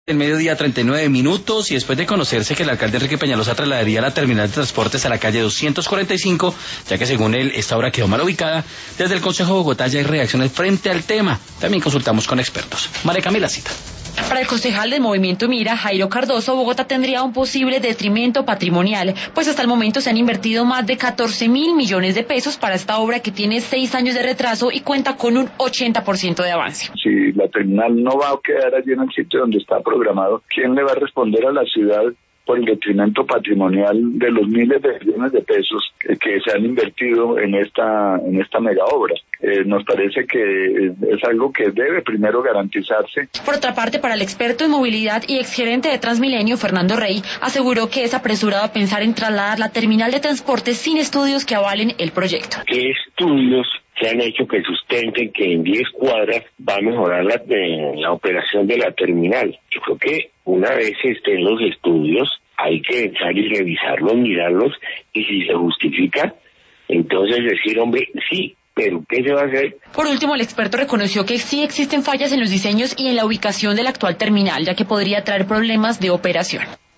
El mediodía 39 minutos y después de conocerse que el alcalde Enrique Peñalosa trasladaría la terminal de transportes a la calle 245, ya que según él esta obra quedó mal ubicada, desde el Consejo de Bogotá ya hay reacciones frente al tema. También consultamos con expertos. María Camila Cita. Para el concejal del Movimiento Mira, Jairo Cardoso, Bogotá tendría un posible detrimento patrimonial, pues hasta el momento se han invertido más de 14.000 millones de pesos para esta obra que tiene 6 años de retraso y cuenta con un 80% de avance. Si la terminal no va a quedar allí en el sitio donde está programado, ¿quién le va a responder a la ciudad por el detrimento patrimonial de los miles de millones de pesos que se han invertido en esta mega obra? Nos parece que es algo que debe primero garantizarse. Por otra parte, para el experto en movilidad y exgerente de Transmilenio, Fernando Rey, aseguró que es apresurado pensar en trasladar la terminal de transporte sin estudios que avalen el proyecto. ¿Qué estudios se han hecho que sustenten que en 10 cuadras va a mejorar la operación de la terminal? Yo creo que una vez estén los estudios, hay que entrar y revisarlos, mirarlos, y si se justifica, entonces decir, hombre, sí, pero ¿qué se va a hacer? Por último, el experto reconoció que sí existen fallas en los diseños y en la ubicación de la actual terminal, ya que podría traer problemas de operación.